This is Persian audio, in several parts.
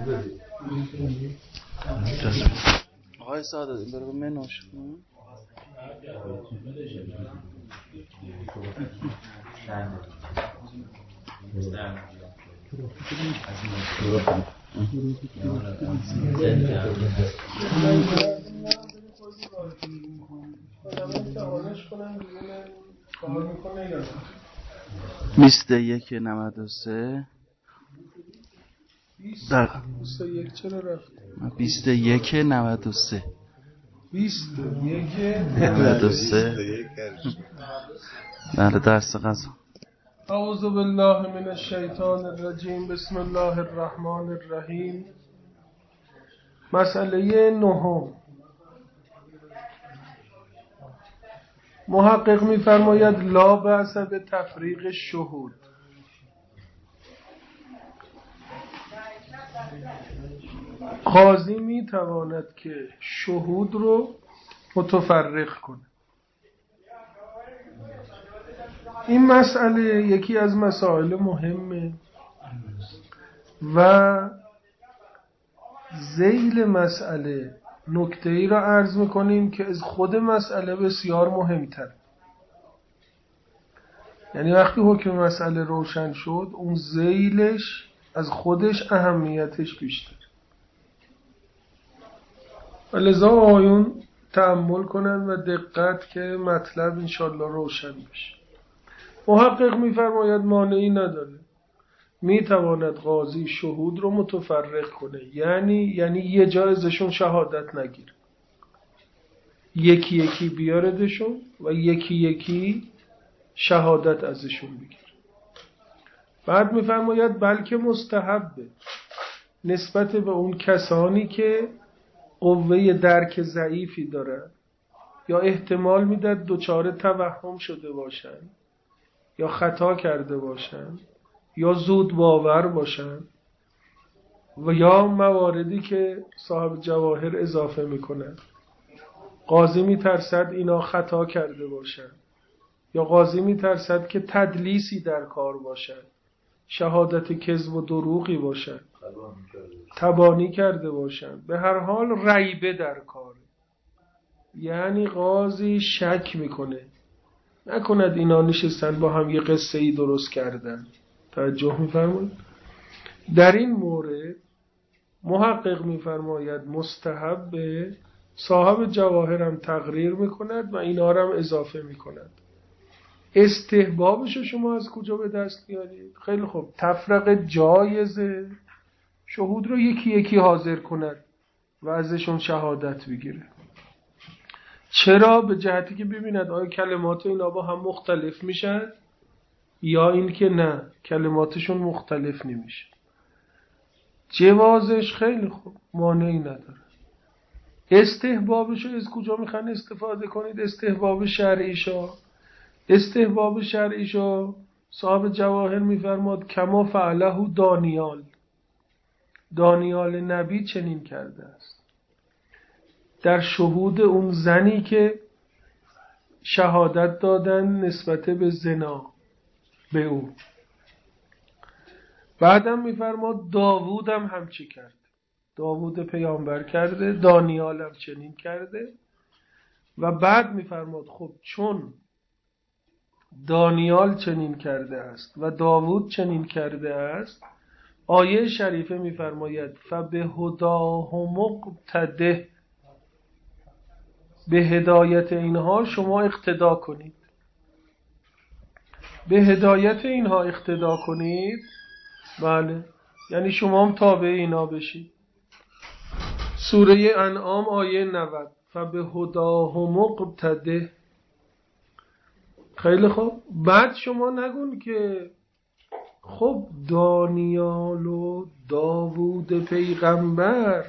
آقای سعادت برو منوش بیست یک 93 در 21 چرا رفت؟ 21 93 21 93 در درس قضا. اعوذ بالله من الشیطان الرجیم. بسم الله الرحمن الرحیم. مسئله نهم. محقق می‌فرماید لا بأس به تفریق شهود. قاضی میتواند که شهود رو متفرق کنه. این مسئله یکی از مسائل مهمه و ذیل مسئله نکته‌ای را عرض میکنیم که از خود مسئله بسیار مهمتر. یعنی وقتی حکم مسئله روشن شد اون ذیلش از خودش اهمیتش بیشتر. و لذا آیون تأمل کنن و دقت که مطلب انشالله روشن بشه. محقق میفرماید مانعی نداره، میتواند قاضی شهود رو متفرق کنه، یعنی یه جا ازشون شهادت نگیره، یکی یکی بیاردشون و یکی یکی شهادت ازشون بگیره. بعد میفرماید بلکه مستحبه نسبت به اون کسانی که قوه درک ضعیفی دارن یا احتمال میداد دچار توهم شده باشن یا خطا کرده باشن یا زود باور باشن و یا مواردی که صاحب جواهر اضافه میکنن. قاضی میترسد اینا خطا کرده باشن یا قاضی میترسد که تدلیسی در کار باشن، شهادت کذب و دروغی باشن، تبانی کرده باشن، به هر حال ریبه در کار. یعنی قاضی شک میکنه نکند اینا نشستن با هم یه قصه ای درست کردن. توجه میفرمایید؟ در این مورد محقق میفرماید مستحب صاحب جواهر هم تقریر میکند و اینا هم اضافه میکند. استحبابشو شما از کجا به دست میارید؟ خیلی خوب، تفرقه جایزه، شهود رو یکی یکی حاضر کند و ازشون شهادت بگیره. چرا؟ به جهتی که ببیند آیا کلمات اینا با هم مختلف میشن یا این که نه کلماتشون مختلف نمیشه. جوازش خیلی خوب، مانعی نداره. استحبابشو از کجا میخوان استفاده کنید؟ استحباب شرعیشو صاحب جواهر میفرماد کما فعله دانیال نبی چنین کرده است در شهود اون زنی که شهادت دادن نسبت به زنا به او. بعدم میفرماد داوود هم همچی کرد، داوود پیامبر کرده، دانیال هم چنین کرده. و بعد میفرماد خب چون دانیال چنین کرده است و داوود چنین کرده است، آیه شریفه میفرماید فبهداه مقتده، به هدایت اینها شما اقتدا کنید. به هدایت اینها اقتدا کنید، بله، یعنی شما هم تابع اینا بشید. سوره انعام آیه 90 فبهداه مقتده. خیلی خوب، بعد شما نگون که خب دانیال و داوود پیغمبر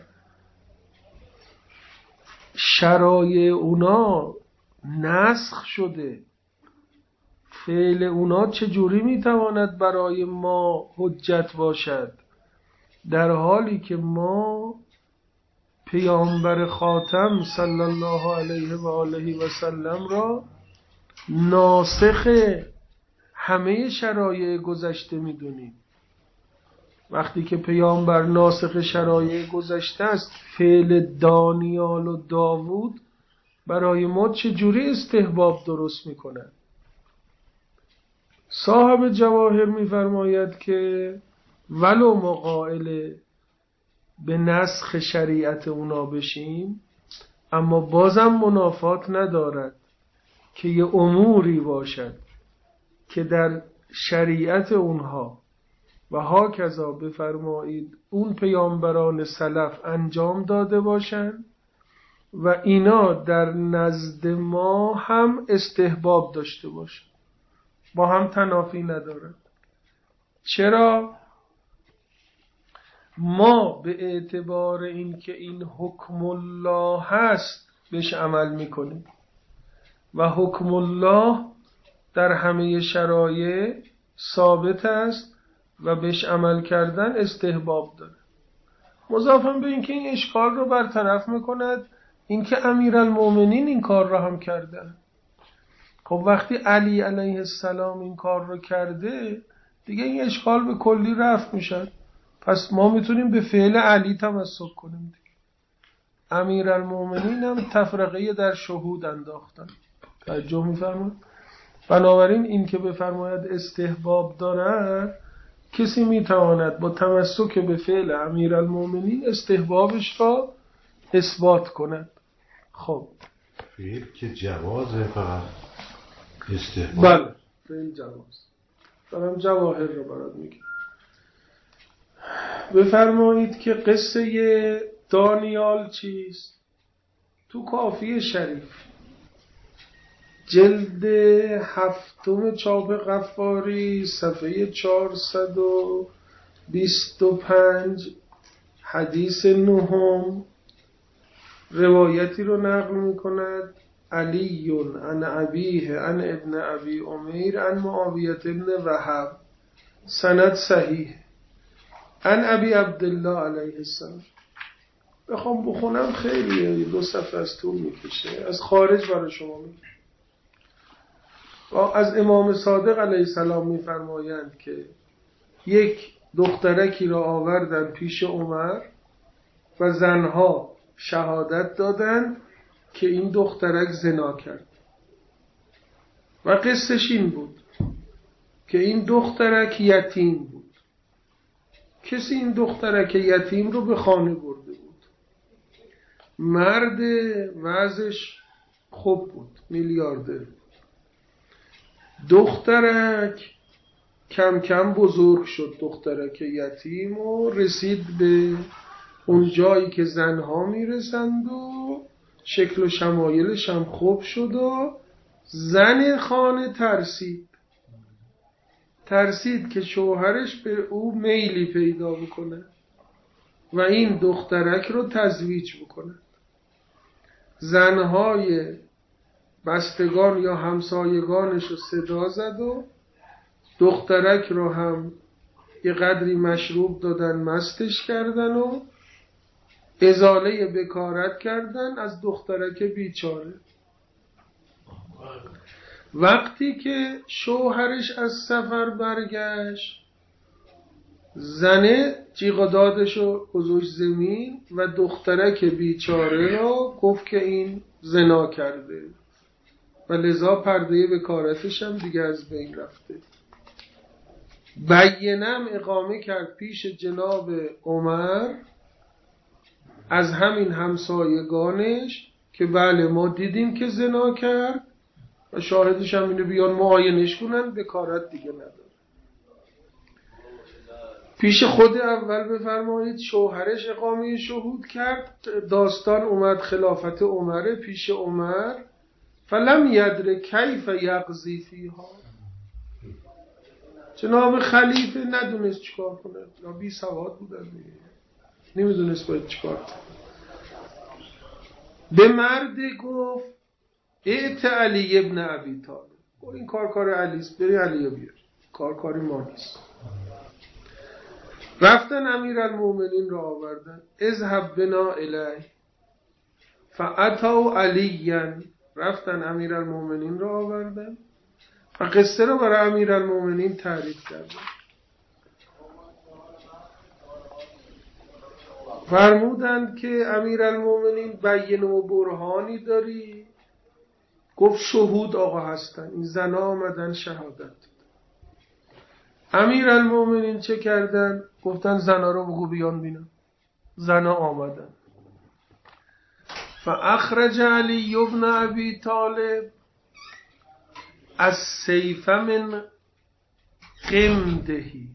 شرایع اونا نسخ شده، فعل اونا چجوری میتواند برای ما حجت باشد در حالی که ما پیامبر خاتم صلی الله علیه و آله و سلم را ناسخ همه شرایع گذشته میدونیم. وقتی که پیامبر ناسخ شرایع گذشته است، فعل دانیال و داوود برای ما چجوری استحباب درست میکنن؟ صاحب جواهر میفرماید که ولو ما قائل به نسخ شریعت اونا بشیم، اما بازم منافات ندارد که یه اموری باشد که در شریعت اونها و هاکذا بفرمایید اون پیامبران سلف انجام داده باشند و اینا در نزد ما هم استحباب داشته باشند، با هم تنافی ندارد. چرا؟ ما به اعتبار این که این حکم الله هست بهش عمل میکنیم و حکم الله در همه شرایع ثابت است و بهش عمل کردن استحباب داره. مضافاً به این که این اشکال رو برطرف میکند این که امیرالمومنین این کار رو هم کردن. خب وقتی علی علیه السلام این کار رو کرده دیگه این اشکال به کلی رفع میشه. پس ما میتونیم به فعل علی تمسک کنیم دیگه. امیرالمومنین هم تفرقه در شهود انداختن. توجه میفرمایید؟ بنابراین این که بفرماید استحباب دارد، کسی میتواند با تمسک به فعل امیرالمومنین استحبابش را اثبات کند. خب فعل که جوازه، فقط استحباب. بله فعل جواز. دارم جواهر رو برات میگم. بفرمایید که قصه دانیال چیست؟ تو کافی شریف جلد 7 چاپ غفاری صفحه 425 حدیث 9 روایتی رو نقل میکند. علی عن ابیه عن ابن ابی امیر عن معاویه ابن وهب، سند صحیح، عن ابی عبدالله علیه السلام. بخوام بخونم خیلی 2 صفحه از طول میکشه، از خارج برای شما میگم. از امام صادق علیه السلام میفرمایند که یک دخترکی را آوردن پیش عمر و زنها شهادت دادند که این دخترک زنا کرد و قصهش این بود که این دخترک یتیم بود. کسی این دخترک یتیم رو به خانه برده بود. مرد وضعش خوب بود، میلیاردر. دخترک کم کم بزرگ شد، دخترک یتیم، و رسید به اون جایی که زنها میرسند و شکل و شمایلش هم خوب شد و زن خانه ترسید که شوهرش به او میلی پیدا بکنه و این دخترک رو تزویج بکنه. زنهای بستگان یا همسایگانش رو صدا زد و دخترک رو هم یه قدری مشروب دادن، مستش کردن و ازاله بکارت کردن از دخترک بیچاره. وقتی که شوهرش از سفر برگشت، زنه جیغ و دادشو گذاشت زمین و دخترک بیچاره را گفت که این زنا کرده و لذا پرده بکارتش هم دیگه از بین رفته. بینم اقامه کرد پیش جناب عمر از همین همسایگانش که بله ما دیدیم که زنا کرد و شاهدش هم اینو بیان معاینش کنن، بکارت دیگه نداره. پیش خود اول بفرمایید شوهرش اقامه شهود کرد. داستان اومد خلافت عمر پیش عمر، فلم یدر کیف یقضی فیها. جناب خلیفه ندونست چیکار کنه، یا بی سواد بود، نمیدونست باید چیکار کنه. به مرد گفت ائت علی ابن ابی طالب، این کار علیست، بری علیو بیار، کاری ما نیست. رفتن امیرالمومنین را آوردن، اذهب بنا الیه فاتوا علیا. رفتن امیرالمومنین را آوردن و قصه را برای امیرالمومنین تعریف کردن. فرمودند که امیرالمومنین بینه و برهانی داری؟ گفت شهود آقا هستن، این زنا آمدن شهادت. امیرالمومنین چه کردن؟ گفتن زنا رو بگو بیان بینم. زنا آمدن. فاخرج علی ابن ابی طالب السیف من قمدهی،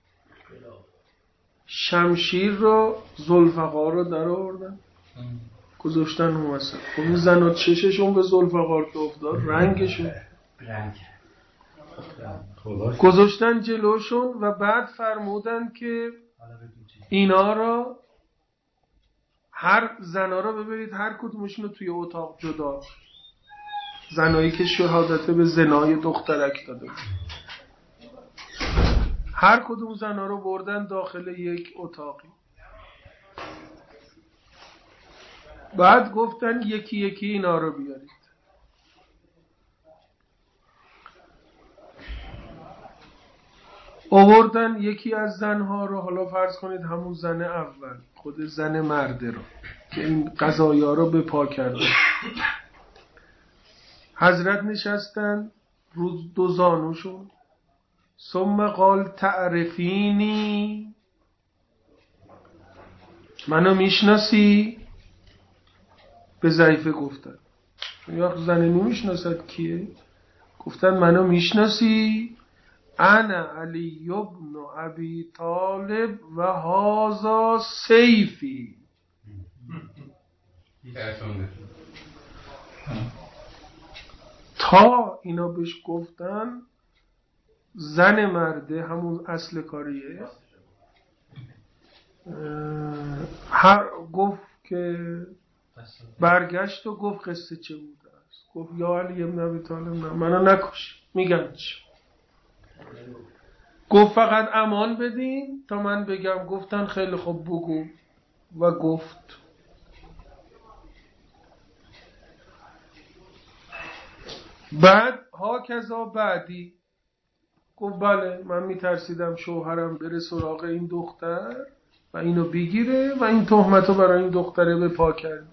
شمشیر رو ذوالفقار رو در آوردن گذاشتن اون وسط. خب این زنا چششون به ذوالفقار که افتاد، رنگشون گذاشتن جلوشون و بعد فرمودن که اینا را هر زنا را ببرید هر کدومشون رو توی اتاق جدا، زنایی که شهادت به زنای دخترک داده بود، هر کدوم زنا رو بردن داخل یک اتاقی. بعد گفتن یکی یکی اینا رو بیارید. آوردن یکی از زنها رو، حالا فرض کنید همون زن اول، خود زن مرده رو که این قضایا رو به پا کرده. حضرت نشستن رو دو زانوشون. ثم قال تعرفینی، منو میشناسی؟ به ضعیفه گفتن، یا زن نمیشناسد کیه؟ گفتن منو میشناسی؟ انا علی ابن ابی طالب و هذا سیفی. تا اینا بهش گفتن، زن مرده همون اصل کاریه گفت که برگشت و گفت قصه چه بوده است. گفت یا علی ابن ابی طالب نه منو نکش، میگم چی. گفت فقط امان بدین تا من بگم. گفتن خیلی خوب بگو. و گفت بعد ها کذا بعدی گفت بله من میترسیدم شوهرم بره سراغ این دختر و اینو بگیره و این تهمتو برای این دختره به پا کرد.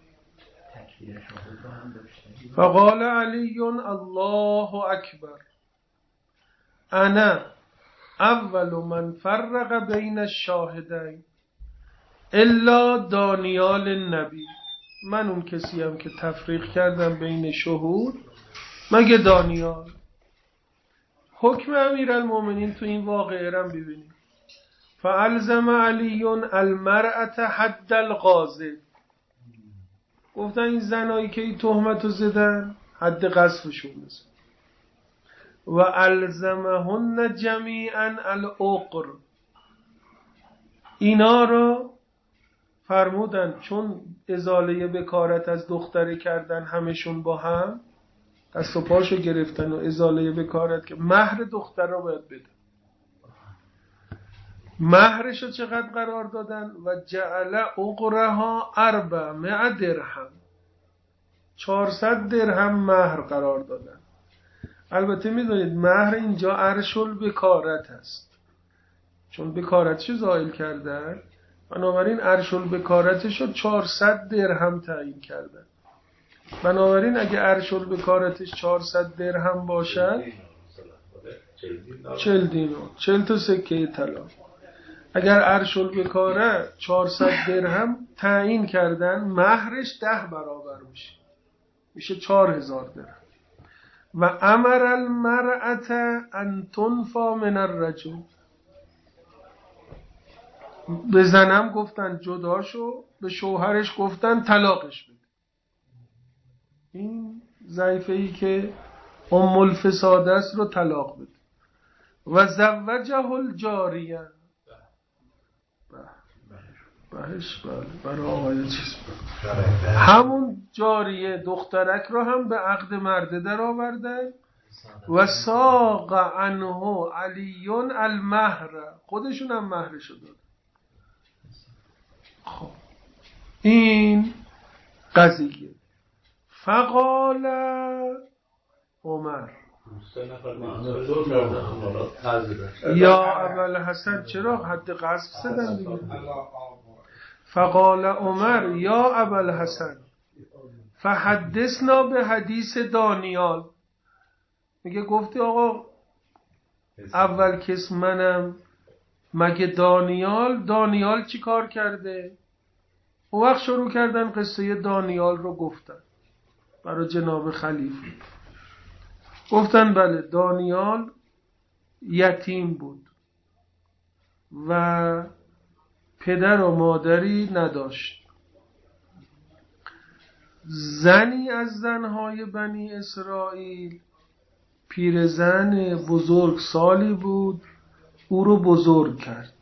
فقال علی الله اکبر انا اول من فرق بین الشاهدین الا دانیال النبی. من اون کسیم که تفریق کردم بین شهود مگه دانیال. حکم امیرالمومنین تو این واقعه رم ببینید. فالزم علی المرأة حد القاذف. گفتن این زنایی که این تهمتو زدن حد قذفشون بزن. و الزمهن جمیعا العقر. اینا رو فرمودن چون ازاله بکارت از دختره کردن همشون با هم، دست و پاشو گرفتن و ازاله بکارت که مهر دختر رو باید بده. مهرشو چقدر قرار دادن؟ و جعل عقرها 400 درهم. 400 درهم مهر قرار دادن. البته میدونید مهر اینجا عرش البکارت هست، چون بکارتشو زائل کردن، بنابراین عرش البکارتشو 400 درهم تعیین کردن. بنابراین اگه عرش البکارتش 400 درهم باشد 40 دینار، 40 تا سکه طلا. اگر عرش البکاره 400 درهم تعیین کردن، مهرش 10 برابر میشه 4000 درهم. و امر المرأة ان تنفى من الرجل. به زنم گفتن جداشو، به شوهرش گفتن طلاقش بده. این ضعیفه‌ای که ام الفساد است رو طلاق بده. و زوجه الجاریه. بهش برای آقای چیز همون جاریه دخترک رو هم به عقد مرده در آوردن. و ساق عنه علی المهر. خودشون هم مهرشو دادن. خب این قضیه. فقال عمر یا ابوالحسن چرا حد قذف زدن دیگه؟ فقال عمر یا ابوالحسن فحدثنا به حدیث دانیال. میگه گفتی آقا اول کس منم، مگه دانیال چی کار کرده؟ اون وقت شروع کردن قصه دانیال رو گفتن برای جناب خلیفه. گفتن بله دانیال یتیم بود و پدر و مادری نداشت. زنی از زنهای بنی اسرائیل، پیرزن بزرگ سالی بود، او رو بزرگ کرد.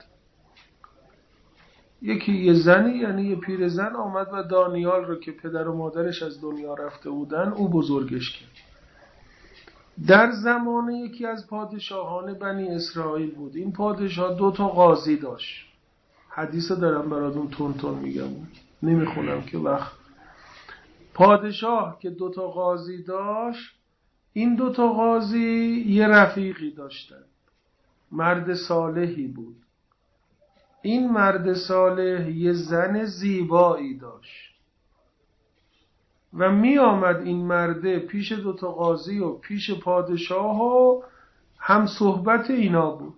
یه زنی یعنی یه پیرزن آمد و دانیال رو که پدر و مادرش از دنیا رفته بودن او بزرگش کرد. در زمان یکی از پادشاهان بنی اسرائیل بود. این پادشاه 2 قاضی داشت. حدیث دارم براتون تون میگم، نمیخونم که وقت. پادشاه که 2 قاضی داشت، این 2 قاضی یه رفیقی داشتن، مرد صالحی بود. این مرد صالح یه زن زیبایی داشت و می آمد این مرده پیش 2 قاضی و پیش پادشاه و هم صحبت اینا بود.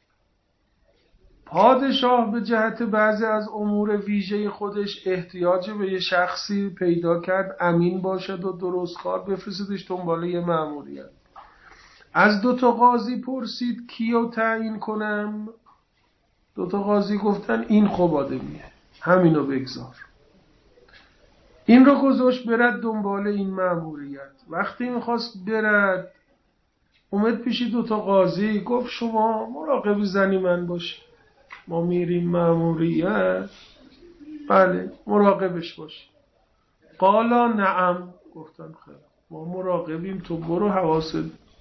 پادشاه به جهت بعضی از امور ویژه خودش احتیاج به یه شخصی پیدا کرد امین باشد و درستکار، بفرستش دنبال یه مأموریت. از 2 قاضی پرسید کیو تعیین کنم؟ 2 قاضی گفتن این خوب آدمیه، همینو بگذار. این رو گذاشت برد دنبال این مأموریت. وقتی میخواست برد اومد پیشی 2 قاضی، گفت شما مراقب زنی من باش، ما میریم مأموریت. بله مراقبش باش. قالا نعم، گفتن خیلی ما مراقبیم، تو برو حواست.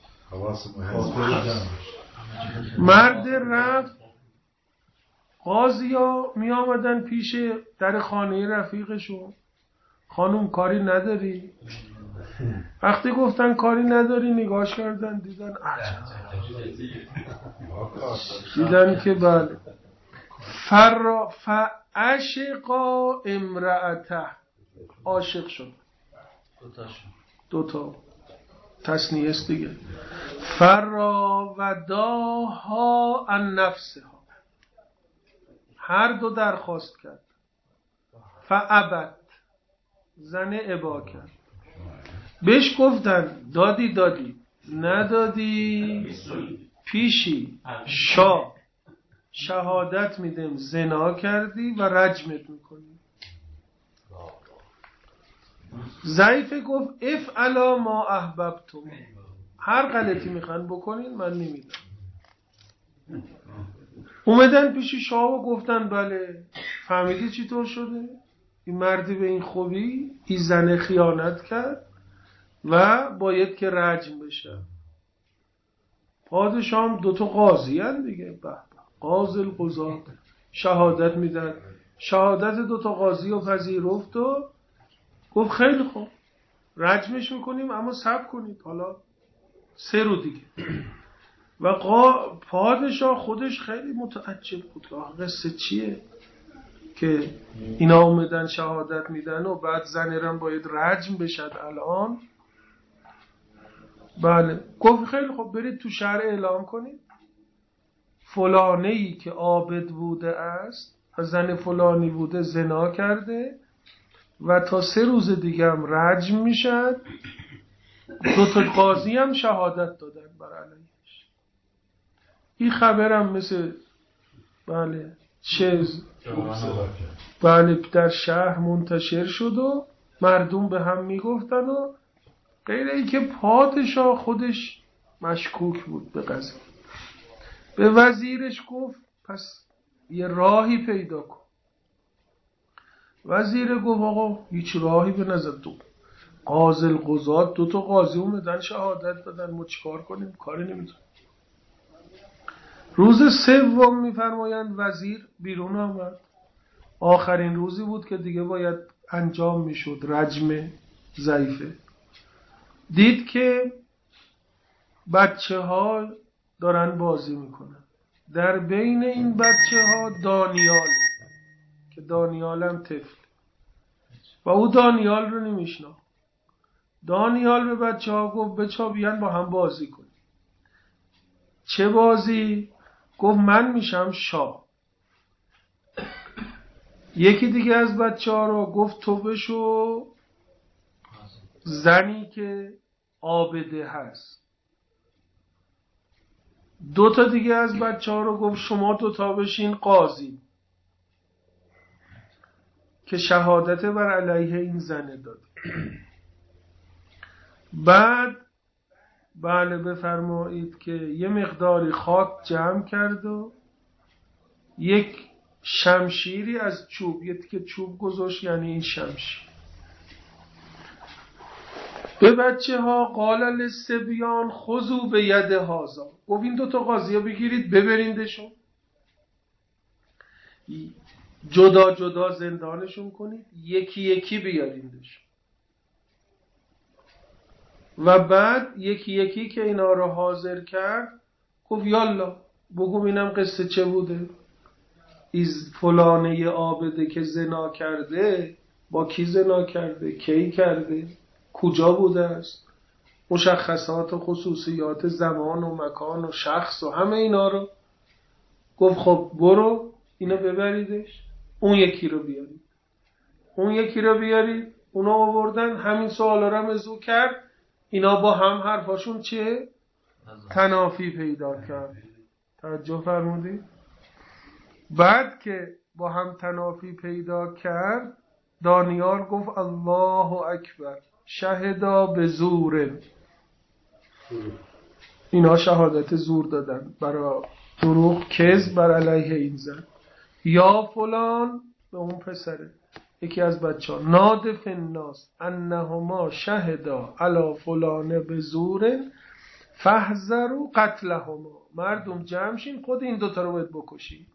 مرد رفت. قاضیا می آمدن پیش در خانه رفیقشون، خانم کاری نداری؟ وقتی گفتن کاری نداری نگاش کردن، دیدن عجب، دیدن که بله. فعشقا امرأته، عاشق شد. 2 تصنیه است دیگه. فراوداها عن نفسها، هر 2 درخواست کرد. فابت، زن ابا کرد. بهش گفتن دادی ندادی پیشی شهادت میدم زنا کردی و رجمت میکنی. ضعیفه گفت افعلا ما احببتم، هر غلطی میخوان بکنین من نمیدم. اومدن پیش شاه و گفتن بله فهمیدی چی طور شده؟ این مردی به این خوبی، این زن خیانت کرد و باید که رجم بشه. پادشاه هم 2 قاضی هن دیگه، قاضی القضات، شهادت میدن. شهادت 2 قاضی رو پذیرفت و گفت خیلی خوب رجمش میکنیم، اما صبر کنید حالا 3 روز دیگه. و پادشاه خودش خیلی متعجب بود که قصه چیه که اینا اومدن شهادت میدن و بعد زنیرم باید رجم بشد الان. بله گفت خیلی خوب برید تو شهر اعلام کنید فلانه‌ای که عابد بوده است و زن فلانی بوده زنا کرده و تا 3 روز دیگه هم رجم میشد. 2 قاضی هم شهادت دادن بر علیهش. این خبرم مثل بله بله در شهر منتشر شد و مردم به هم میگفتن و غیر ای که پادشاه خودش مشکوک بود به قضیه. به وزیرش گفت پس یه راهی پیدا کن. وزیر گفت آقا هیچ راهی به نظر تو، قاضی القضات 2 قاضی اومدن شهادت دادن، ما چیکار کنیم؟ کاری نمیتونیم. روز 3 میفرمایند وزیر بیرون آمد. آخرین روزی بود که دیگه باید انجام میشد رجم ضعیفه. دید که بچه ها دارن بازی میکنن. در بین این بچه ها دانیال که دانیال هم طفل و او دانیال رو نمیشناخت. دانیال به بچه ها گفت بچه ها بیان با هم بازی کنیم. چه بازی؟ گفت من میشم شاه. یکی دیگه از بچه ها رو گفت تو بشو زنی که عابده هست. 2 تا دیگه از بچه ها رو گفت شما 2 تا بشین قاضی که شهادت بر علیه این زنه داد. بعد بله بفرمایید که یه مقداری خاک جمع کرد و یک شمشیری از چوب، یه تیکه چوب گذاشت، یعنی این شمشیر. به بچه ها قال للصبیان خذوا بید هذا، گفت این 2 تا قاضی ها بگیرید ببریندشون، جدا جدا زندانشون کنید، یکی یکی بیاریندشون. و بعد یکی یکی که اینا رو حاضر کرد گفت یالا بگو اینم قصه چه بوده. از فلانه عابده که زنا کرده، با کی زنا کرده، کی کرده، کجا بوده است، مشخصات و خصوصیات زمان و مکان و شخص و همه اینا رو گفت. خب برو اینو ببریدش، اون یکی رو بیارید، اون یکی رو بیارید. اونا آوردن، همین سوالا رو مزو کرد. اینا با هم حرفاشون چه؟ تنافی پیدا کرد. توجه فرمودید؟ بعد که با هم تنافی پیدا کرد دانیال گفت الله اکبر شهدا به زور. اینا شهادت زور دادن برای دروغ، کذب بر علیه این زن. یا فلان، به اون پسره، یکی از بچه ها، نادف الناس انهما شهدا علی فلانه به زور فاحذروا قتلهما. مردم جمع شین، خود این 2 تا رو باید بکشی.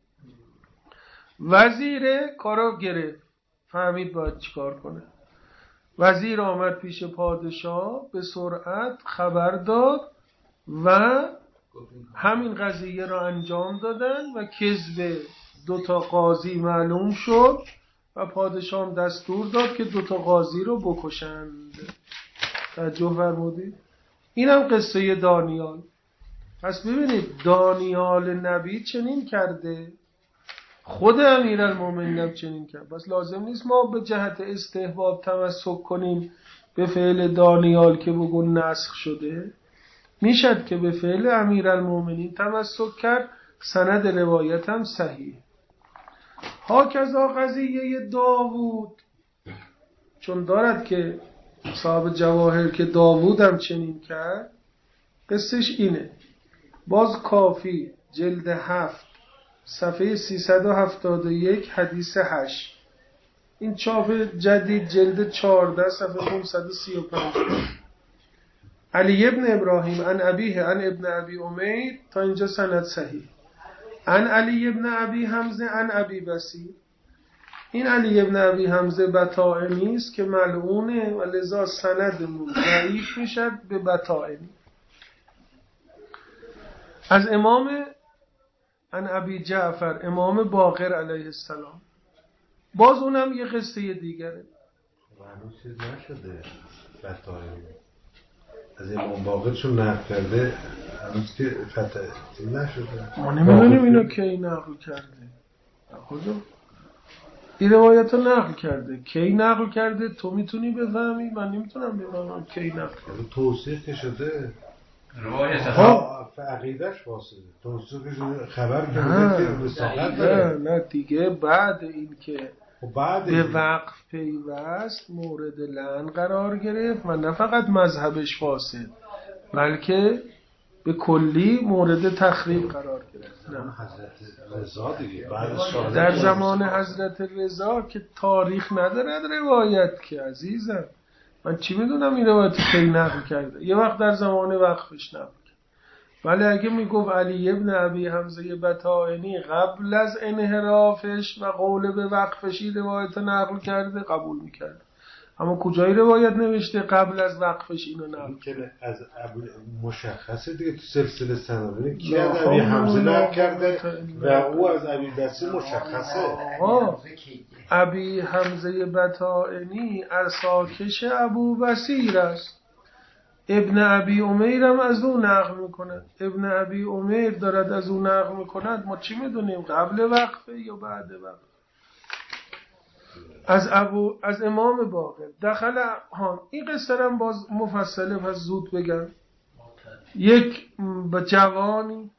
وزیر کارو گرفت، فهمید باید چیکار کنه. وزیر آمد پیش پادشاه، به سرعت خبر داد و همین قضیه را انجام دادن و کذب 2 تا قاضی معلوم شد و پادشاه دستور داد که 2 تا قاضی رو بکشند. توجه فرمودید؟ اینم قصه دانیال. پس ببینید دانیال نبی چنین کرده، خود امیرالمومنین هم چنین کرد. پس لازم نیست ما به جهت استحباب تمسک کنیم به فعل دانیال که بگون نسخ شده. میشد که به فعل امیرالمومنین تمسک کرد، سند روایت هم صحیح. هاکذا قضیه داوود، چون دارد که صاحب جواهر که داوود هم چنین کرد. قصهش اینه، باز کافی جلد 7 صفحه 371 حدیث 8. این چاپ جدید جلد 14 صفحه 535. علی ابن ابراهیم عن ابیه عن ابن ابی امیر، تا اینجا سند صحیح. عن علی ابن ابی حمزه عن ابی بصیر. این علی ابن ابی حمزه بطائمی است که ملعونه و لذا سندمون ضعیف میشد به بطائمی. از امام عن ابی جعفر امام باقر علیه السلام، باز اونم یه قصه دیگره. هنوز چیز نشده بطائمی از امام باقر چون نقل کرده، هنوز که فتح نشده. ما نمیدونیم اینو کی نقل کرده. خدا این روایت رو نقل کرده، کی نقل کرده تو میتونی بفهمی، من نمیتونم بفهمم کی نقل کرده. توصیح که شده روایت عقیدش واسده، توصیح که شده خبر که نه دیگه بعد این که بعد به وقف پیوست مورد لعن قرار گرفت و نه فقط مذهبش فاسد بلکه به کلی مورد تخریب قرار گرفت. نه. حضرت رضا دیگه بعد در زمان حضرت رضا که تاریخ ندارد روایت که عزیزم، من چی میدونم این روایت کی نقل کرده. یه وقت در زمان وقفش نقل کرد، ولی اگه میگفت علی ابن ابی حمزه بطائنی قبل از انحرافش و قول به وقفشی روایت نقل کرده قبول میکرد. اما کجای روایت نوشته قبل از وقفش اینو نقل که از مشخصه دیگه تو سلسله سند کی از ابی حمزه نقل کرده و او از ابی بصیر مشخصه. ابی حمزه بطائنی ارساکش ابو بصیر است. ابن ابی امیر هم از او نقل میکند. ابن ابی امیر دارد از او نقل میکند. ما چی میدونیم قبل وقفه یا بعد وقفه؟ از امام باقر دخل این قصه رو باز مفصله پس زود بگم. یک جوانی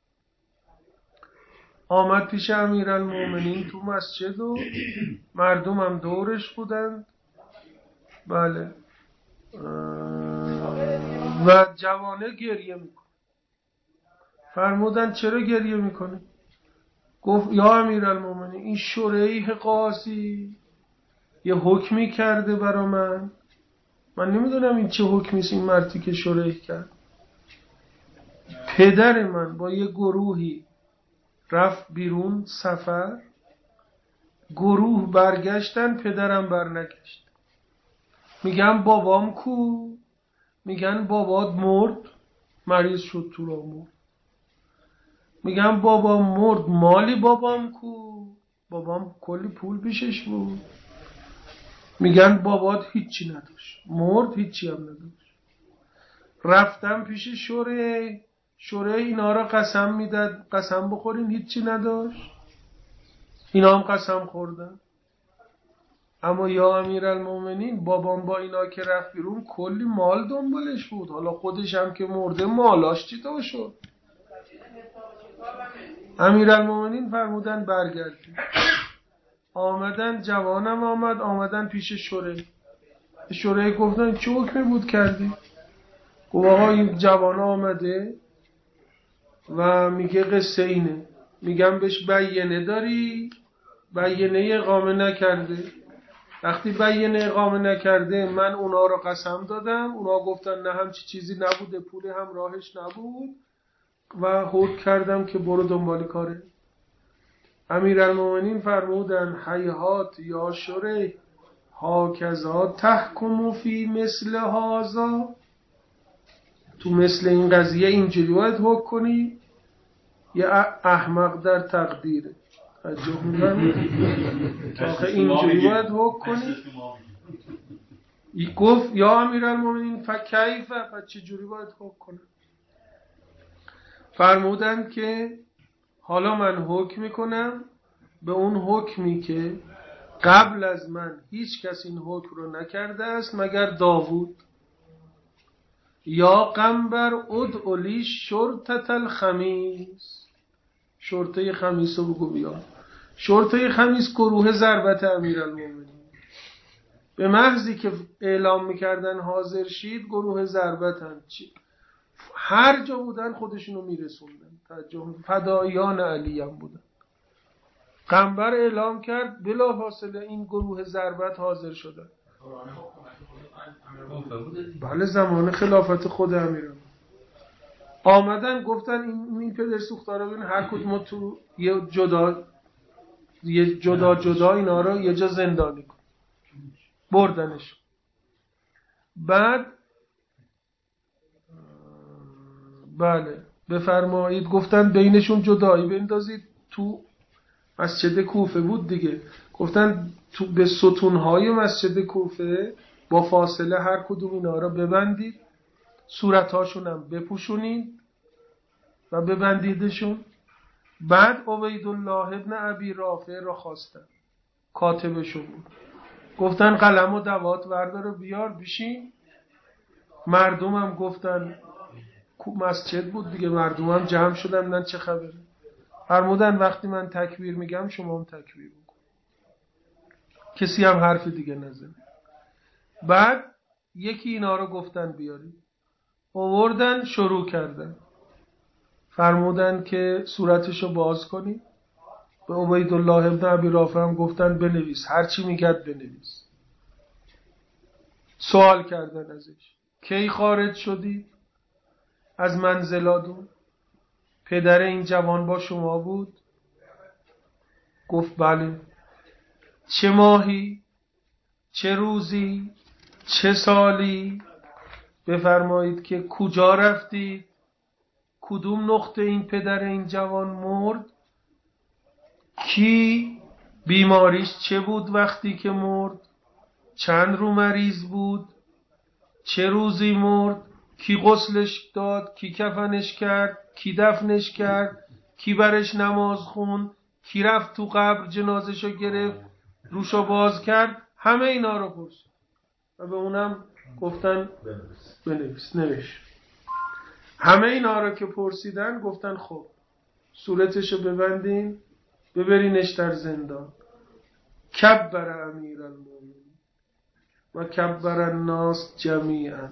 آمد پیش امیرالمومنین تو مسجد و مردم هم دورش بودند. بله و جوانه گریه میکنه. فرمودن چرا گریه میکنه؟ گفت یا امیرالمومنین این شریح قاضی یه حکمی کرده برا من نمیدونم این چه حکمیست این مردی که شریح کرد. پدر من با یه گروهی رفت بیرون سفر، گروه برگشتن، پدرم برنگشت. میگم بابام کو؟ میگن بابات مرد، مریض شد تو را مرد. میگم بابام مرد، مالی بابام کو؟ بابام کلی پول پیشش بود. میگن بابات هیچی نداشت، مرد هیچی هم نداشت. رفتم پیش شوره اینا را قسم میداد قسم بخورین هیچی نداشت. اینا هم قسم خوردن. اما یا امیرالمومنین بابام با اینا که رفت بیرون کلی مال دنبالش بود، حالا خودش هم که مرده مالاش چی تو شد؟ امیرالمومنین فرمودن برگردیم. آمدن، جوانم آمدن پیش شوره گفتن چه حکمی بود کردی؟ گفت آقا این جوان آمده و میگه قصه اینه. میگم بهش بیینه داری؟ بیینه اقامه نکرده. وقتی بیینه اقامه نکرده من اونا رو قسم دادم، اونا گفتن نه همچی چیزی نبوده، پول هم راهش نبود و حکم کردم که برو دنبال کاره. امیرالمومنین فرمودن هیهات یا شریح هاکذا تحکم فی مثل هذا، تو مثل این قضیه اینجوری باید حکم کنی؟ یه احمق در تقدیره توجه می‌کنی؟ آخه اینجوری باید حکم کنی؟ گفت یا امیرالمومنین فکیف، پس چجوری باید حکم کنم؟ فرمودن که حالا من حکم میکنم به اون حکمی که قبل از من هیچ کس این حکم رو نکرده است مگر داوود. یا قنبر ادعلی شرطة الخمیس، شرطه خمیس رو بگو بیا. شرطه خمیس گروه ضربت امیرالمومنین. به محضی که اعلام میکردن حاضر شید گروه ضربتن، هر جا بودن خودشونو میرسوندن. فدایان علی هم بودن. قنبر اعلام کرد بلافاصله این گروه ضربت حاضر شدن. بله زمان خلافت خود امیران آمدن گفتن این پدر سوختارا ببین هر کدوم تو یه جدا اینا رو یه جا زندانی کن. بردنش. بعد بله بفرمایید گفتن بینشون جدایی بندازید. تو مسجد کوفه بود دیگه، گفتن تو به ستونهای مسجد کوفه با فاصله هر کدوم اینا را ببندید، صورتهاشون هم بپوشونید و ببندیدشون. بعد عبیدالله ابن ابی رافع را خواستن، کاتبشون بود. گفتن قلم و دوات وردار بیار بشین. مردم هم گفتن مسجد بود دیگه، مردم هم جمع شدن من چه خبره. فرمودن وقتی من تکبیر میگم شما هم تکبیر بکن، کسی هم حرف دیگه نزنه. بعد یکی اینا رو گفتن بیاری، آوردن شروع کردن. فرمودن که صورتشو باز کنی. به عبیدالله ابن ابی رافع هم گفتن بنویس، هرچی میگد بنویس. سوال کردن ازش کی خارج شدی از منزلاتون؟ پدر این جوان با شما بود؟ گفت بله. چه ماهی؟ چه روزی، چه سالی، بفرمایید که کجا رفتید، کدوم نقطه این پدر این جوان مرد، کی بیماریش چه بود وقتی که مرد، چند رو مریض بود، چه روزی مرد، کی غسلش داد، کی کفنش کرد، کی دفنش کرد، کی برش نماز خوند، کی رفت تو قبر جنازشو گرفت روشو باز کرد. همه اینا رو پرسید و به اونم گفتن بنویس. نوشت. همه اینا رو که پرسیدن گفتن خب صورتشو ببندین ببرینش در زندان. کبر امیرالمومنین و کبر الناس جمیعا.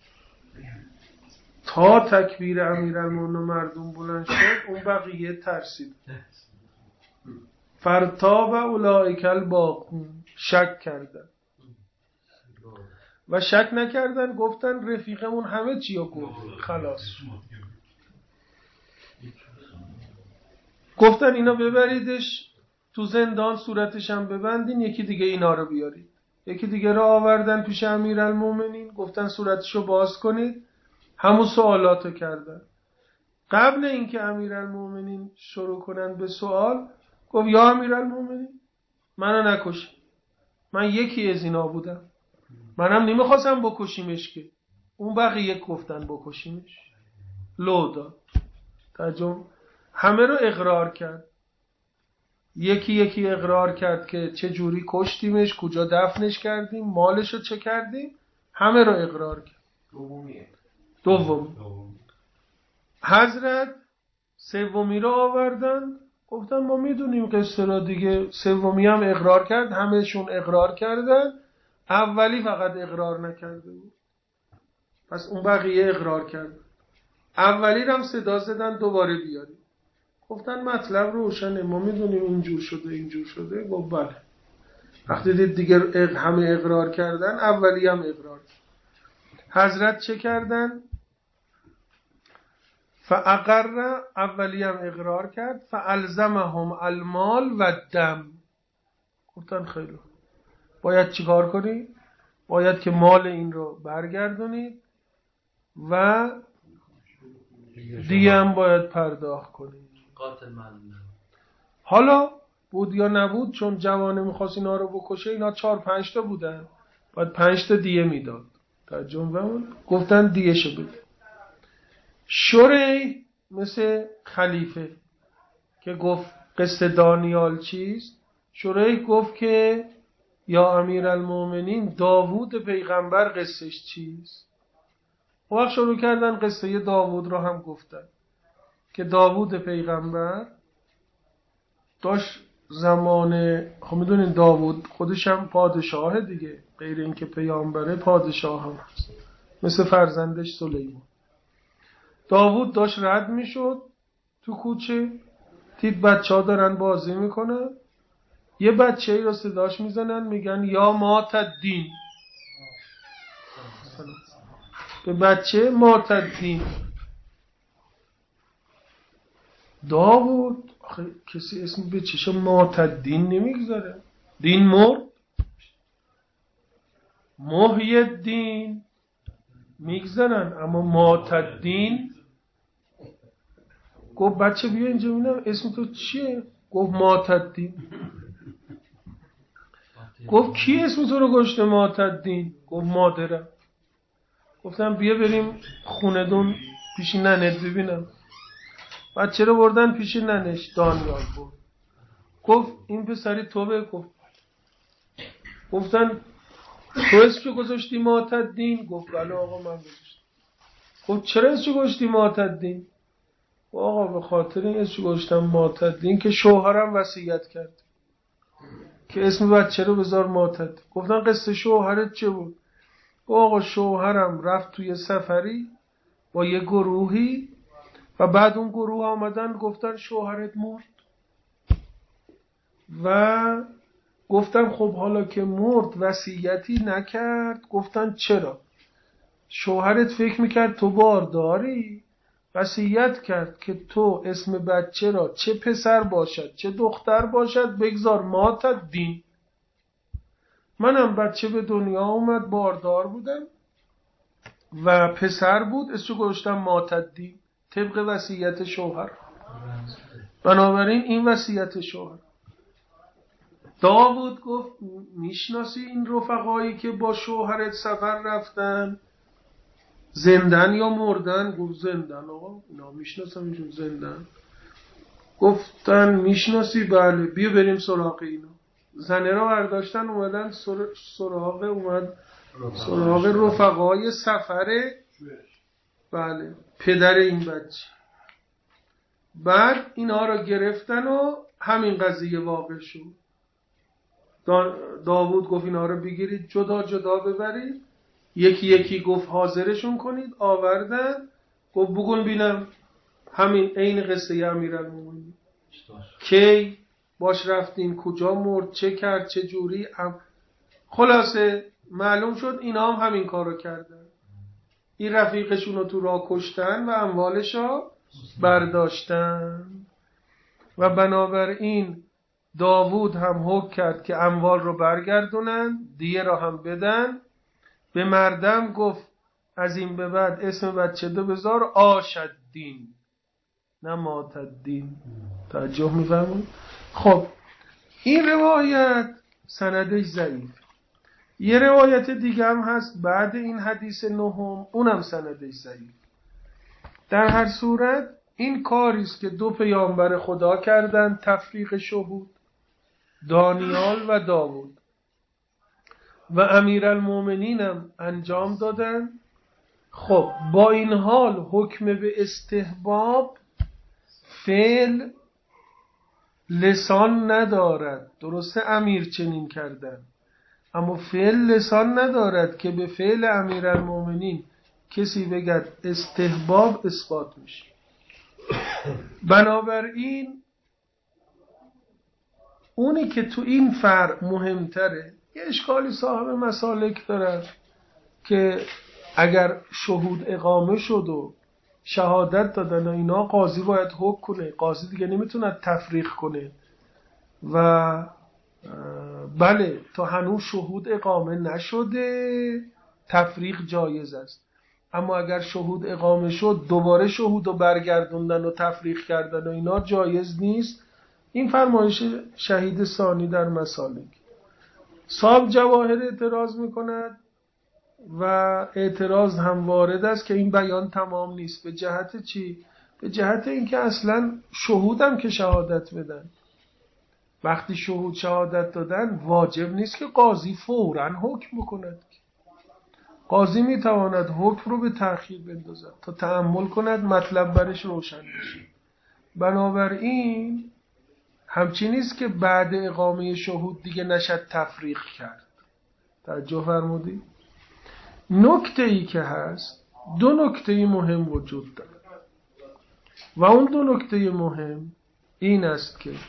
تا تکبیر امیرالمومنین مردم بلند شد اون بقیه ترسید. فرتاب اولئک الباقون. شک کردن و شک نکردن، گفتن رفیقمون همه چی رو گفت خلاص. گفتن اینا ببریدش تو زندان، صورتش هم ببندین، یکی دیگه اینا رو بیارید. یکی دیگه رو آوردن پیش امیرالمومنین، گفتن صورتشو باز کنید، همون سوالاتو کردن. قبل اینکه امیرالمومنین شروع کنن به سوال گفت یا امیرالمومنین منو نکش، من یکی از اینا بودم، منم نمیخواستم بکشیمش که. اون بقیه گفتن بکشیمش. لو داد. ترجمه همه رو اقرار کرد. یکی یکی اقرار کرد که چه جوری کشتیمش، کجا دفنش کردیم، مالشو چه کردیم. همه رو اقرار کرد. دوم حضرت سومی رو آوردن، گفتن ما میدونیم قصه را دیگه. سومی هم اقرار کرد، همهشون اقرار کردن. اولی فقط اقرار نکرده بود، پس اون بقیه اقرار کرد. اولی رو هم صدا زدن دوباره بیاریم. گفتن مطلب روشنه، ما میدونیم اینجور شده اینجور شده. گفت بله. وقتی دید دیگه همه اقرار کردن، اولی هم اقرار کرد. حضرت چه کردن؟ فاقر، اولی هم اقرار کرد. فالزمهم المال و الدم. گفتن خیلی باید چیکار کنی؟ باید که مال این رو برگردونید و دیگه هم باید پرداخت کنید. قاتل معلوم. حالا بود یا نبود، چون جوانه میخواست اینا رو بکشه، اینا 4-5 تا بودن، باید 5 تا دیه میداد. ترجمه گفتن دیه شو بده. شریح مثل خلیفه که گفت قصه دانیال چیست، شریح گفت که یا امیرالمومنین داوود پیغمبر قصهش چیست. وقت شروع کردن قصه داوود رو هم گفتن که داوود پیغمبر داشت زمان، خب میدونین داوود خودش هم پادشاه دیگه، غیر اینکه پیامبره پادشاه هم هست، مثل فرزندش سلیمان. داوود داشت رد میشد تو کوچه، دید بچه‌ها دارن بازی میکنن، یه بچه‌ای رو صداش میزنن میگن یا مات الدین، به بچه مات الدین. داوود آخه کسی اسم به چشم مات الدین نمیگذاره، دین مرد. محی الدین میگذارن، اما مات الدین. گفت بچه بیا اینجا ببینم اسم تو چیه؟ گفت مات الدین. گفت کی اسم تو رو گشته مات الدین؟ گفت مادرم. گفتم بیا بریم خونه دون پیش ننت ببینم. بچه رو بردن پیش ننش، دانیال بود. گفت این پسری تو به؟ گفتن تو اسمشو گذاشتی مات الدین؟ گفت بله آقا من گذاشتم. گفت چرا اسمشو گذاشتی مات الدین؟ آقا به خاطر این اسمشو گذاشتم مات الدین که شوهرم وصیت کرد که اسم بچه رو بذار مات الدین. گفتن قصه شوهرت چه بود؟ آقا شوهرم رفت توی سفری با یه گروهی و بعد اون گروه آمدن گفتن شوهرت مرد. و گفتم خب حالا که مرد وصیتی نکرد. گفتن چرا؟ شوهرت فکر میکرد تو بارداری، وصیت کرد که تو اسم بچه را چه پسر باشد چه دختر باشد بگذار مات الدین. منم بچه به دنیا اومد، باردار بودم و پسر بود، اسمشو گذاشتم معتدی طبق وصیت شوهر. بنابراین این وصیت شوهر. داوود گفت میشناسی این رفقایی که با شوهرت سفر رفتن؟ زندن یا مردن؟ گفت زندن. آقا اینا میشناسم ایشون زندن. گفتن میشناسی؟ بله. بیا بریم سراغ اینا. زنه را برداشتن اومدن سراغ رفقای سفر بله پدر این بچه. بعد اینا را گرفتن و همین قضیه واقع شد. داوود گفت اینا رو بگیرید جدا جدا ببرید. یکی یکی گفت حاضرشون کنید. آوردن. گفت بگون بینم. همین عین قصه امیرالمومنین. کی باش رفتین، کجا مرد، چه کرد، چه جوری. خلاصه معلوم شد اینا هم همین کارو کردن. این رفیقشون رو تو راه کشتن و اموالش رو برداشتن. و بنابراین داوود هم حکم کرد که اموال رو برگردونن، دیه را هم بدن. به مردم گفت از این به بعد اسم بچه دو بذار آشدین نه معتدین. توجه می‌فرمایید؟ خب این روایت سندش ضعیف. یه روایت دیگه هم هست بعد این حدیث نهم، اونم سندش ضعیف. در هر صورت این کاریست که دو پیامبر خدا کردن، تفریق شهود، دانیال و داوود، و امیرالمومنین هم انجام دادن. خب با این حال حکم به استحباب فعل لسان ندارد. درسته امیر چنین کردن، اما فعل لسان ندارد که به فعل امیرالمومنین کسی بگد استحباب اثبات میشه. بنابراین اونی که تو این فرع مهمتره، یه اشکالی صاحب مسالک دارد که اگر شهود اقامه شد و شهادت دادن و اینا، قاضی باید حکم کنه. قاضی دیگه نمیتونه تفریق کنه. و بله تا هنوز شهود اقامه نشده تفریق جایز است. اما اگر شهود اقامه شد دوباره شهود رو برگردوندن و تفریق کردن و اینا جایز نیست. این فرمایش شهید ثانی در مسالک. صاحب جواهر اعتراض میکند و اعتراض هم وارد است که این بیان تمام نیست. به جهت چی؟ به جهت اینکه اصلا شهودم که شهادت بدن، وقتی شهود شهادت دادن واجب نیست که قاضی فوراً حکم بکند. قاضی میتواند حکم رو به تأخیر بندازد تا تأمل کند، مطلب برش روشن بشه. بنابراین همچین نیست که بعد اقامه شهود دیگه نشد تفریق کرد. توجه فرمودی؟ نکته ای که هست، دو نکته مهم وجود دارد و اون دو نکته مهم این است که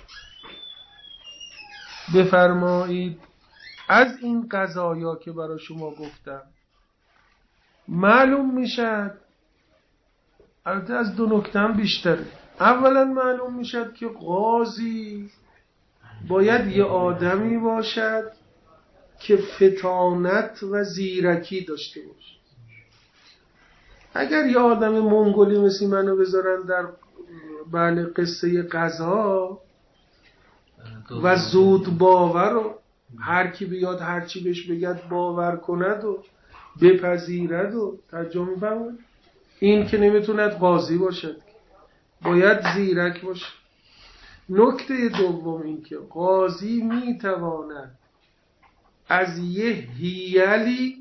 بفرمایید از این قضایا که برای شما گفتم معلوم میشد، البته از دو نکته هم بیشتره. اولا معلوم میشد که قاضی باید یه آدمی باشد که فطانت و زیرکی داشته باشه. اگر یه آدم منگولی مثل منو بذارن در قصه قضا و زود باور و هر کی بیاد هر چی بهش بگد باور کند و بپذیرد و ترجمه می‌فهمید، این که نمیتوند قاضی باشد، باید زیرک باشه. نکته دوم این که قاضی میتواند از یه حیلی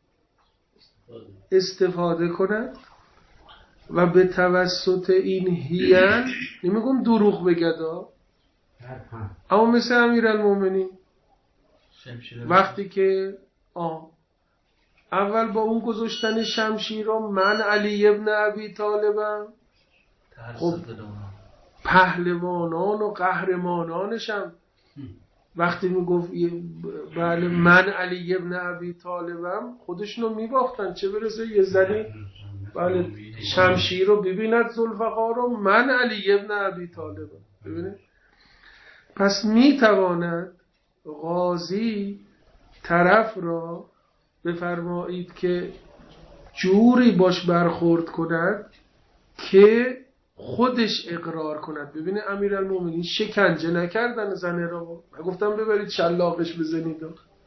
استفاده کند و به توسط این حیل، نمیگم دروغ بگدا، اما مثل امیرالمومنین وقتی که اول با اون گذاشتن شمشیر رو من علی ابن ابی طالبم، خب پهلوانان و قهرمانانشم وقتی میگفت بله من علی ابن ابی طالبم خودشونو میباختن، چه برسه یه زنی بله شمشیر رو ببیند ذوالفقار رو من علی ابن ابی طالبم. ببینید پس میتواند قاضی طرف را بفرمایید که جوری باش برخورد کند که خودش اقرار کند. ببینه امیرالمومنین شکنجه نکردن زنه را، گفتم ببرید شلاقش بزنید،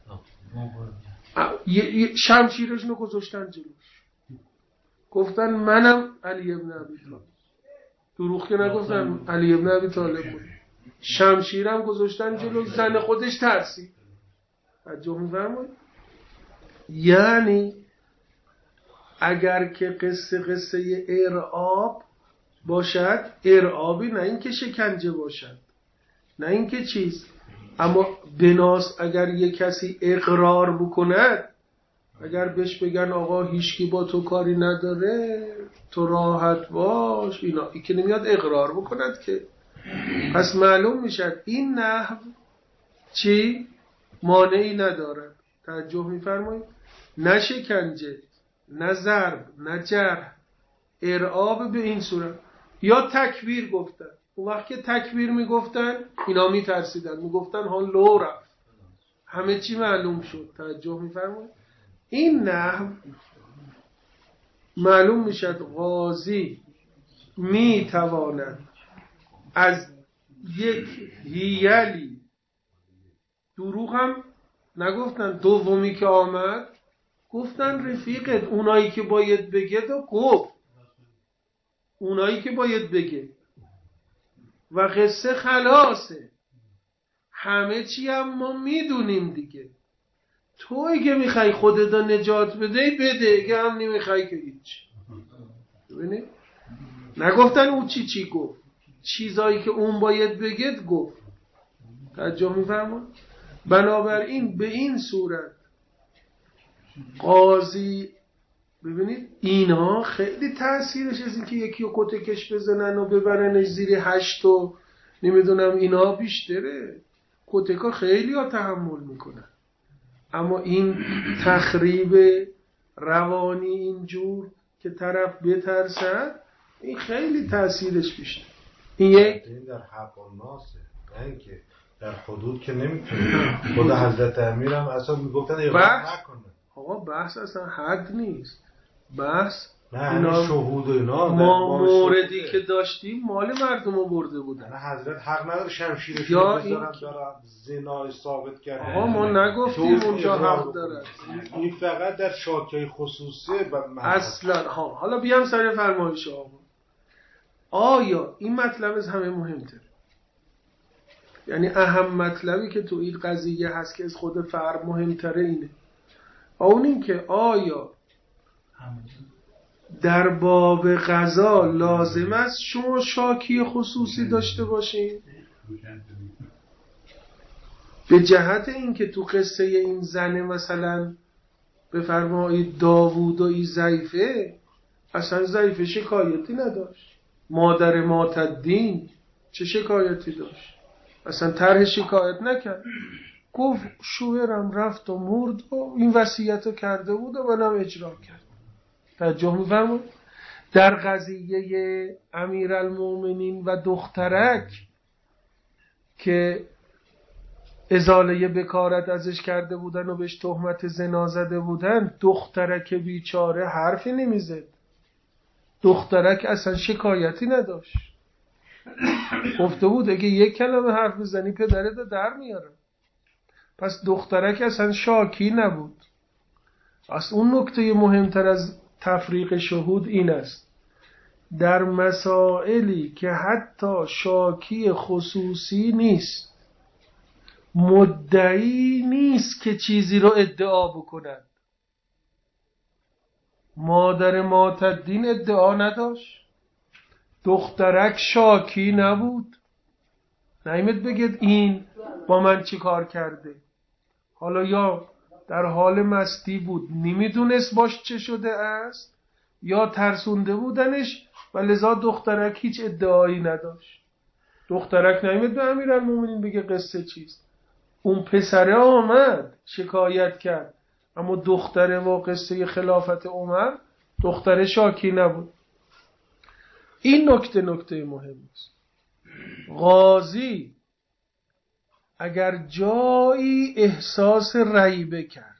شمشیرشونو گذاشتن جلوش، گفتن منم علی ابن ابی طالب. دروغ که نگفتن علی ابن ابی طالب بود. شمشیرم گذاشتن جلو زن خودش ترسید. توجه می‌فرمایید؟ یعنی اگر که قصه ارعاب باشد، ارعابی نه اینکه شکنجه باشد، نه اینکه چیز، اما بناس اگر یک کسی اقرار بکند، اگر بهش بگن آقا هیچکی با تو کاری نداره، تو راحت باش، اینا ای که نمیاد اقرار بکند که. پس معلوم میشد این نحو چی؟ مانعی ندارد. توجه میفرمایید؟ نه شکنجه، نه ضرب، نه جرح، ارعاب به این صورت. یا تکبیر گفتن، اون وقت که تکبیر میگفتن اینا میترسیدن، میگفتن ها لو رفت، همه چی معلوم شد. توجه میفرمایید؟ این نحو معلوم میشد قاضی میتواند از یک هیلی، دروغ هم نگفتن، دومی که آمد گفتن رفیقت، اونایی که باید بگه و گفت، اونایی که باید بگه و قصه خلاصه، همه چی هم ما میدونیم دیگه، تو اگه میخوای خودت رو نجات بده اگه هم نمیخوای که هیچ. ببینید نگفتن اون چی گفت، چیزایی که اون باید بگه گفت. توجه میفرمایید؟ بنابراین به این صورت قاضی، ببینید اینها خیلی تأثیرش از این که یکی رو کتکش بزنن و ببرنش زیر 8 و نمیدونم اینا بیشتره. کتکا خیلی ها تحمل میکنن، اما این تخریب روانی اینجور که طرف بترسد، این خیلی تأثیرش بیشتر. این در حق و ناسه، نه اینکه در حدود که نمیتونه. خدا حضرت امیر هم اصلا میگفتن اقرار نکنه. آقا بحث اصلا حد نیست، بحث نه اینا شهود و اینا. ما موردی که داشتیم مال مردم رو برده بودن. نه حضرت حق نداره شمشیرش رو بذارن دارن زنا ثابت کردن. آقا ما نگفتیم اونجا حق داره، این فقط در شاکه خصوصی اصلا. حالا بیام سر فرمایش آقا، آیا این مطلب از همه مهمتره؟ یعنی اهم مطلبی که تو این قضیه هست که از خود فرق مهمتره اینه، اون این که آیا در باب قضا لازم است شما شاکی خصوصی داشته باشین؟ به جهت این که تو قصه این زنه مثلا بفرمایید داوود و این ضعیفه، اصلا ضعیفه شکایتی نداشت، مادر معتدین چه شکایتی داشت؟ اصلا طرح شکایت نکرد، گفت شوهرم رفت و مرد و این وصیت رو کرده بود و منم اجرا کرد. توجه می‌فرمایید؟ در قضیه امیرالمومنین و دخترک که ازاله بکارت ازش کرده بودن و بهش تهمت زنا زده بودن، دخترک بیچاره حرفی نمیزد، دخترک اصلا شکایتی نداشت، گفته بود اگه یک کلمه حرف بزنی پدرت در میاره. پس دخترک اصلا شاکی نبود. اصلا اون نکته مهمتر از تفریق شهود این است، در مسائلی که حتی شاکی خصوصی نیست، مدعی نیست که چیزی رو ادعا بکند. مادر معتدین ادعا نداشت، دخترک شاکی نبود، نمیاد بگید این با من چی کار کرده. حالا یا در حال مستی بود نمیدونست باش چه شده است، یا ترسونده بودنش و لذا دخترک هیچ ادعایی نداشت. دخترک نمیاد به امیرالمومنین بگه قصه چیست. اون پسره آمد شکایت کرد، اما دختره و قصه خلافت عمر، دختره شاکی نبود. این نکته مهم است. قاضی اگر جایی احساس ریبه کرد،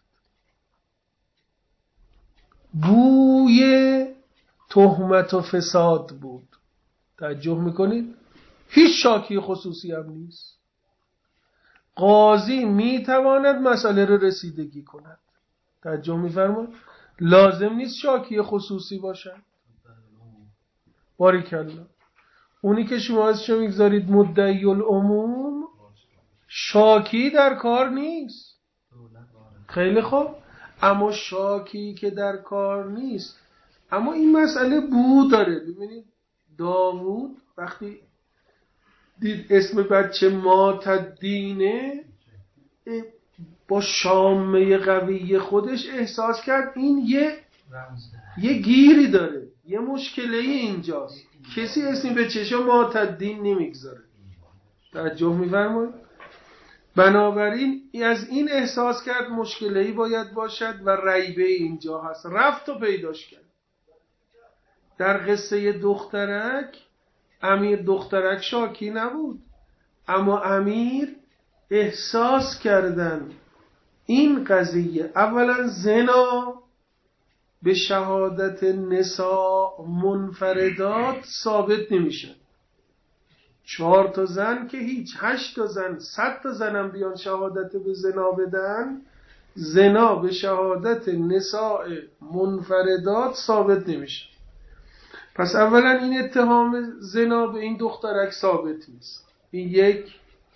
بوی تهمت و فساد بود، توجه میکنید؟ هیچ شاکی خصوصی هم نیست. قاضی میتواند مسئله رو رسیدگی کند. توجه میفرمایید؟ لازم نیست شاکی خصوصی باشد. باریکالله. اونی که شما ازش میگذارید مدعی العموم، شاکی در کار نیست. خیلی خوب. اما شاکی که در کار نیست، اما این مسئله بو داره. ببینید داوود وقتی دید اسم بچه معتدینه، با شامه قوی خودش احساس کرد این یه گیری داره، یه مشکلی اینجاست. کسی اسمی به چشم معتدین نمیگذاره. توجه می‌فرمایید؟ بنابراین از این احساس کرد مشکلی باید باشد و ریبه اینجا هست. رفت و پیداش کرد. در قصه دخترک، امیر دخترک شاکی نبود، اما امیر احساس کردن این قضیه. اولا زنا به شهادت نساء منفردات ثابت نمیشه. 4 تا زن که هیچ، 8 تا زن، 100 تا زنم بیان شهادت به زنا بدن، زنا به شهادت نساء منفردات ثابت نمیشه. پس اولا این اتهام زنا به این دخترک ثابت نیست. این یک.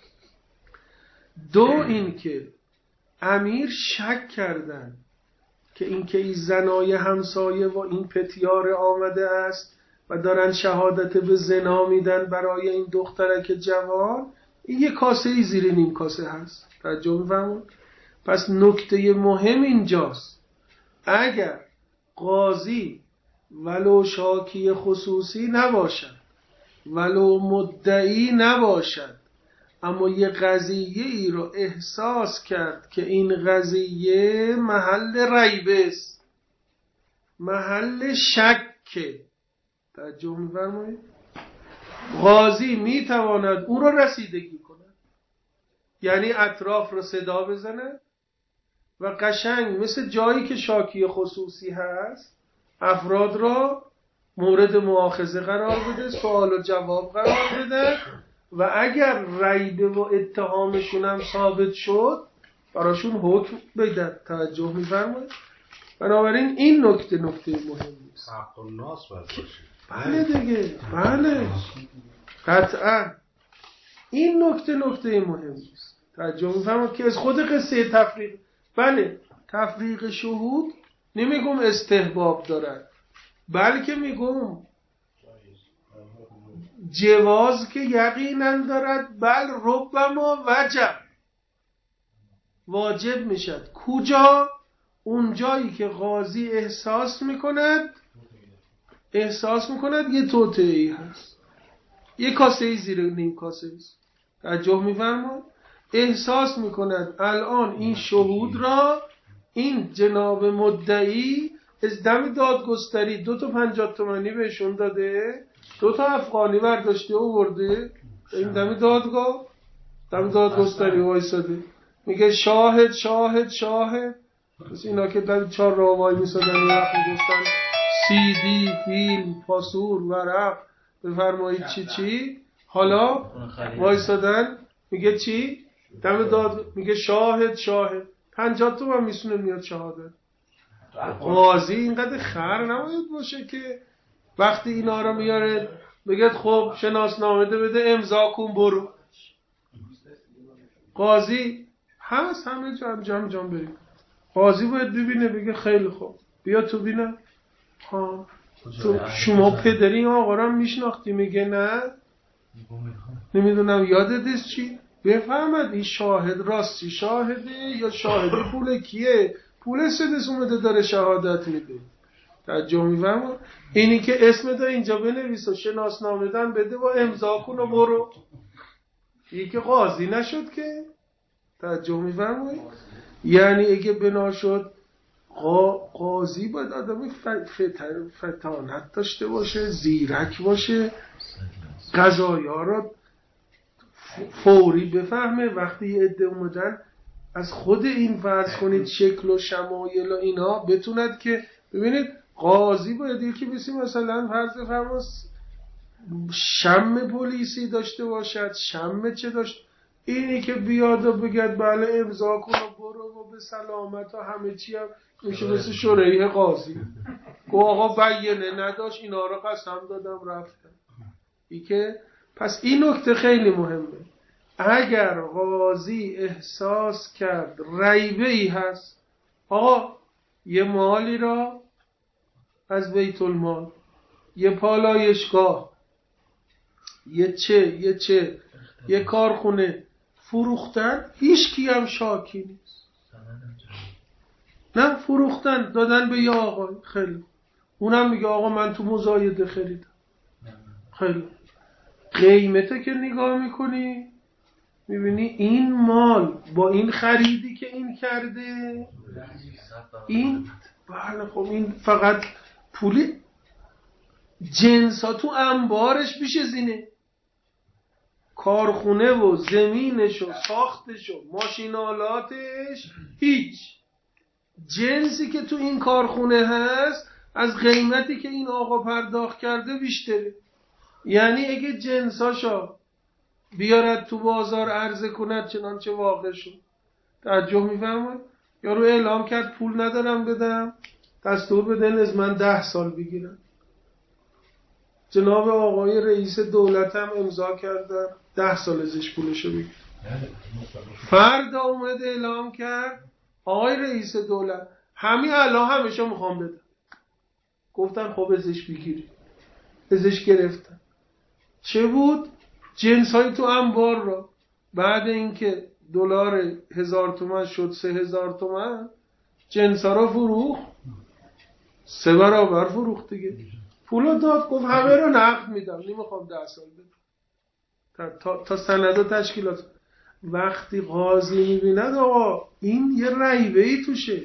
دو، این که امیر شک کردن که این زنای همسایه و این پتیار آمده است و دارن شهادت به زنا میدن برای این دخترک جوان، این یه کاسه ای زیر نیم کاسه هست. توجه می‌فرمایید؟ پس نکته مهم اینجاست، اگر قاضی ولو شاکی خصوصی نباشد، ولو مدعی نباشد، اما یه قضیه ای رو احساس کرد که این قضیه محل ریبه است، محل شکه، توجه می‌فرمایید؟ قاضی میتواند او رو رسیدگی کند، یعنی اطراف رو صدا بزنه و قشنگ مثل جایی که شاکی خصوصی هست افراد را مورد مؤاخذه قرار بده، سوال و جواب قرار بده و اگر ریبه و اتهامشون هم ثابت شد براشون حکم بده. توجه می‌فرمایید؟ بنابراین این نکته مهمی است. حق الناس باشه. بله دیگه، بله قطعا این نکته مهمی است. توجه می‌فرمایید که از خود قصه تفریق، بله تفریق شهود نمیگم استحباب دارد، بلکه میگم جواز که یقینا دارد، بل ربما واجب میشد. کجا؟ اون جایی که قاضی احساس میکند یه توطئه‌ای هست، یه کاسه‌ای زیر نیم کاسه است. توجه می‌فرمایید؟ احساس میکند الان این شهود را این جناب مدعی از دم دادگستری 2 تا 50 تومانی بهشون داده، 2 تا افغانی برداشته و برده این دم دادگستری وایساده، میگه شاهد. پس اینا که در 4 راه وای میسادن یه وقت میگفتن CD، فیلم، پاسور، ورق، بفرمایید چی حالا وایسادن، میگه چی؟ دم داد میگه شاهد 50 تومن میسونه میاد شهادت. قاضی اینقدر خر نباید باشه که وقتی اینا رو میاره بگه خب شناسنامه بده امضا کن برو. قاضی هست همه جام بریم. قاضی باید ببینه بگه خیلی خوب بیا تو بینم، تو شما پدری آقا رو میشناختی؟ میگه نه نمیدونم یادت چی؟ بفهمد این شاهد راستی شاهده یا شاهد پول کیه؟ پول سدس اومده داره شهادت میده. توجه می‌فرمایید؟ اینی که اسم دا اینجا بنویس و شناسنامه دن بده و امضا کن و برو، این که قاضی نشد که. توجه می‌فرمایید؟ یعنی اگه بنا شد قاضی باید آدمی فتانت داشته باشه، زیرک باشه، قضایا رو فوری بفهمه. وقتی یه عده اومدن از خود این فرض کنید شکل و شمایل و اینا بتوند که ببینید قاضی باید یکی بسی مثلا فرض فرماس شم پلیسی داشته باشد، شم چه داشت، اینی که بیاد و بگد بله امضا کن و برو و به سلامت و همه چی هم میشه مثل شریح قاضی گو آقا بیانه نداشت اینا رو قسم دادم رفتم. ای که پس این نکته خیلی مهمه. اگر قاضی احساس کرد ریبه ای هست، آقا یه مالی را از بیت المال، یه پالایشگاه، یه کارخونه فروختن، هیچ کی هم شاکی نیست. نه فروختن دادن به یه آقا، خیلی اونم میگه آقا من تو مزایده خریدم، خیلی قیمته که نگاه میکنی میبینی این مال با این خریدی که این کرده این بله خب این فقط پولی جنس ها تو انبارش میشه زینه، کارخونه و زمینش و ساختش و ماشینالاتش هیچ، جنسی که تو این کارخونه هست از قیمتی که این آقا پرداخت کرده بیشتره. یعنی اگه جنساشو بیارد تو بازار عرضه کند چنانچه واقع شد، تعجب می‌فرمایید یارو اعلام کرد پول ندارم بدم، دستور بدن از من 10 سال بگیرم. جناب آقای رئیس دولت هم امضا کردن 10 سال ازش پولشو بگیر. فردا اومد اعلام کرد آقای رئیس دولت همین الان همشو میخوام بدم. گفتن خب ازش بگیری. ازش گرفتن. چه بود؟ جنس‌های تو انبار را بعد اینکه دلار 1000 تومان شد 3000 تومان، جنس‌ها را فروخت 3 برابر فروخت دیگه. پولو داد گفت همه رو نقد میدم نمیخوام 10 سال بدم تا سند و تشکیلات. وقتی قاضی میبیند آقا این یه ریبه‌ای توشه،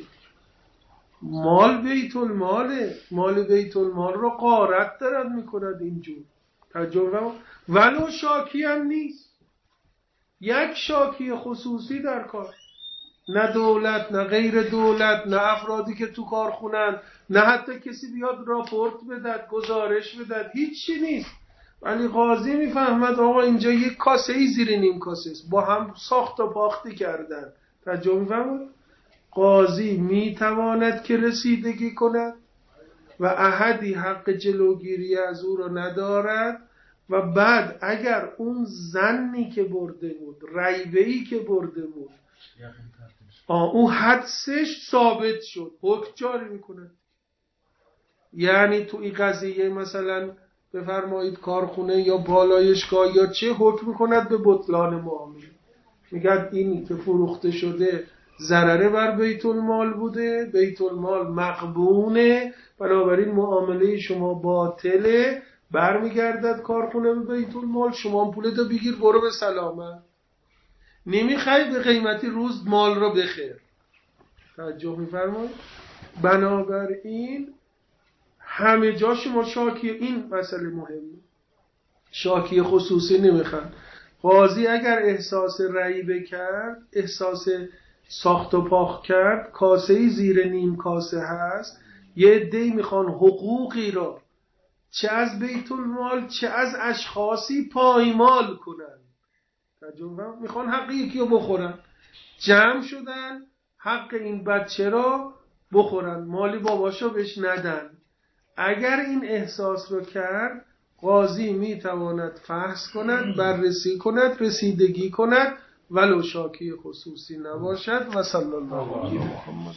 مال بیت الماله، مال بیت المال رو غارت دارد میکند اینجور تجربه، ولو شاکی هم نیست، یک شاکی خصوصی در کار، نه دولت نه غیر دولت نه افرادی که تو کارخونن، نه حتی کسی بیاد راپورت بدد گزارش بدد، هیچی نیست. ولی قاضی میفهمد آقا اینجا یک کاسه ای زیر نیم کاسه است، با هم ساخت و پاختی کردن. تجربه میفهمد قاضی میتواند که رسیدگی کند و احدی حق جلوگیری از او را ندارد و بعد اگر اون ظنی که برده بود، ریبه‌ای که برده بود، اون حدسش ثابت شد، حکم جاری میکنه. یعنی تو این قضیه مثلا بفرمایید کارخونه یا پالایشگاه یا چه حکم میکند به بطلان معامله، میگن اینی که فروخته شده ضرره بر بیت المال بوده، بیت المال مغبونه، بنابراین معامله شما باطله، برمیگردد کارخونه به بیت المال، شما پولتو بگیر برو به سلامت، نمیخوای به قیمتی روز مال رو بخیر. توجه میفرمایید. بنابراین همه جا شما شاکی این مسئله مهمه، شاکی خصوصی نمیخوان. قاضی اگر احساس ریبه کرد، احساس ساخت و پاخت کرد، کاسه‌ای زیر نیم کاسه هست، یه عده‌ای میخوان حقوقی را چه از بیت المال چه از اشخاصی پایمال کنن، میخوان حق یکی رو بخورن، جمع شدن حق این بچه را بخورن، مالی باباشو بهش ندن. اگر این احساس رو کرد قاضی میتواند فحص کند، بررسی کند، رسیدگی کند ولو شاکی خصوصی نباشد. و صلی الله علیه محمد.